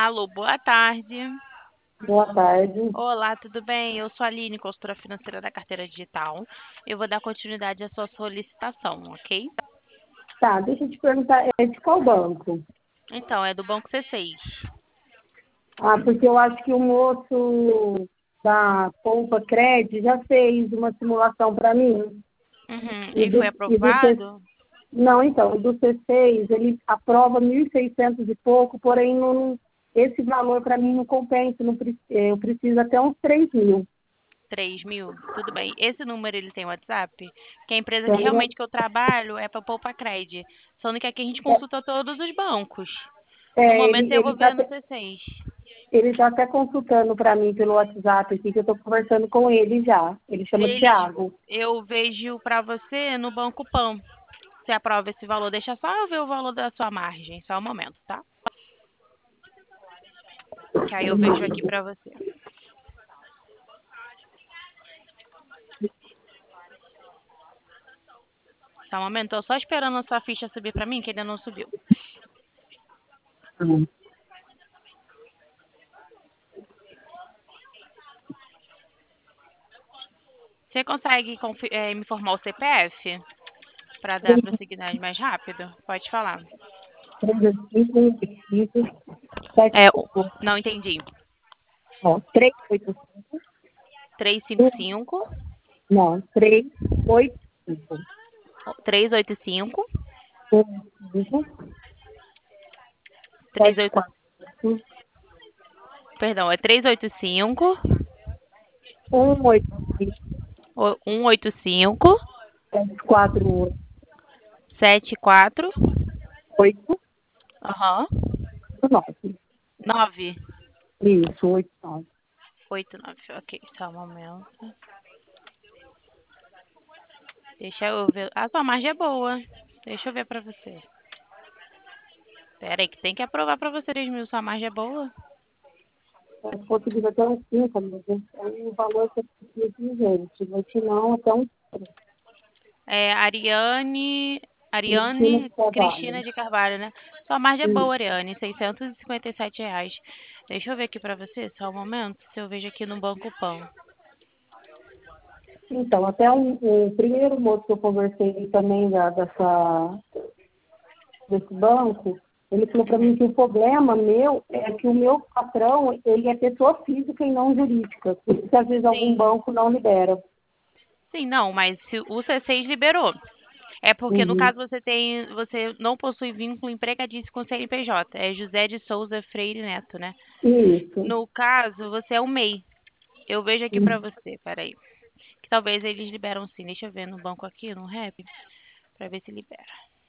Alô, boa tarde. Boa tarde. Olá, tudo bem? Eu sou a Aline, consultora financeira da Carteira Digital. Eu vou dar continuidade à sua solicitação, ok? Tá, deixa eu te perguntar, é de qual banco? Então, é do Banco C6. Ah, porque eu acho que o moço da Poupa Cred já fez uma simulação para mim. Uhum. E E foi do C... aprovado? Não, então, o do C6, ele aprova 1.600 e pouco, porém não, esse valor para mim não compensa, eu preciso até uns 3.000. 3.000? Tudo bem. Esse número, ele tem WhatsApp? Que a empresa que Então, realmente que eu trabalho é para Poupa Cred. Só que aqui a gente consulta todos os bancos. No momento, eu ele vou está ver no C6. ele tá até consultando para mim pelo WhatsApp aqui, que eu estou conversando com ele já. Ele chama Ele, Thiago. eu vejo para você no Banco Pan. Você aprova esse valor. Deixa só eu ver o valor da sua margem. Só um momento, tá? Que aí eu vejo aqui pra você. Só um momento, tô só esperando a sua ficha subir pra mim, que ainda não subiu. Você consegue me informar o CPF pra dar prosseguidade mais rápido? Pode falar. 385, É, não entendi. ó, 385, 355, não, 385, 385, 15, 38, 74, perdão, é 385, 185, 185, 748, 74, 8, aham, 9. 9, Isso, 89. 89, ok, só um momento. Deixa eu ver. A sua margem é boa. Deixa eu ver pra você. Pera aí, que tem que aprovar pra você 3.000. Sua margem é boa? Se fosse dizer até uns 5, mas é um valor que eu preciso de gente. Mas se não, até uns 3. É Cristina Ariane de trabalho. Cristina de Carvalho, né? Sua margem é boa, Isso. Ariane. R$ 657. Deixa eu ver aqui pra você, só um momento, se eu vejo aqui no Banco Pan. Então, até o primeiro moço que eu conversei também desse banco, ele falou para mim Uhum. que o problema meu é que o meu patrão, ele é pessoa física e não jurídica. Por isso, às vezes, algum Sim. banco não libera. Sim, não, mas se o C6 liberou. É porque, no Uhum. caso, você não possui vínculo empregatício com o CNPJ. É José de Souza Freire Neto, né? Isso. No caso, você é o MEI. Eu vejo aqui pra Uhum. você, peraí. Que talvez eles liberam sim. Deixa eu ver no banco aqui, no Rap, pra ver se libera.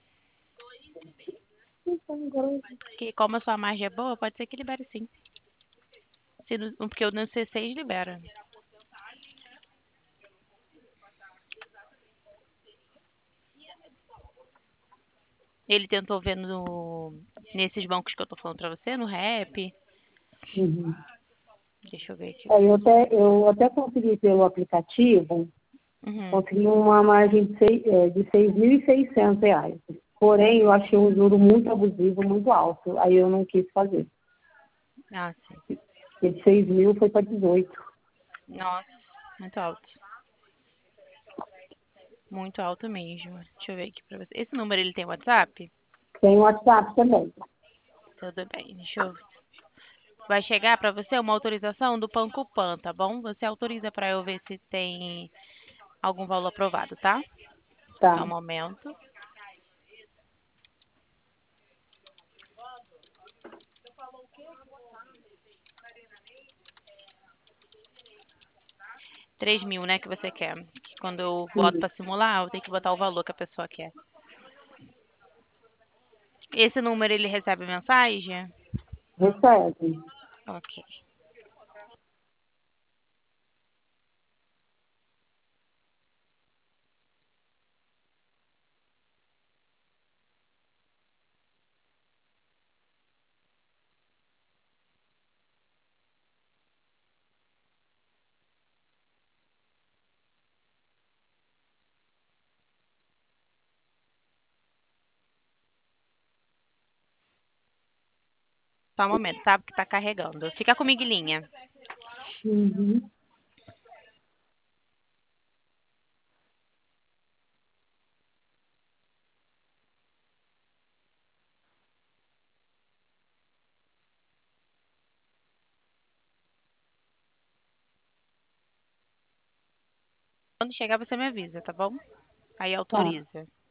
Então, agora, Que como a sua margem é boa, pode ser que libere sim. Porque o no C6 libera. Ele tentou ver nesses bancos que eu tô falando pra você, no Rap. uhum. Deixa eu ver aqui. Eu até consegui pelo aplicativo, Uhum. consegui uma margem de 6.600 reais. Porém, eu achei um juro muito abusivo, muito alto. Aí eu não quis fazer. Ah, sim. E de 6.000 foi para 18. Nossa, muito alto. Muito alto mesmo. Deixa eu ver aqui pra você. Esse número ele tem WhatsApp? Tem WhatsApp também. Tudo bem, deixa eu. Vai chegar pra você uma autorização do Banco Pan, tá bom? Você autoriza pra eu ver se tem algum valor aprovado, tá? Só um Tá. momento. 3.000, né, que você quer. Que quando eu boto Uhum. pra simular, eu tenho que botar o valor que a pessoa quer. Esse número ele recebe mensagem? Recebe. Ok. Só um momento, tá? Porque tá carregando. Fica comigo, em linha. Uhum. Quando chegar, você me avisa, tá bom? Aí Tá. autoriza.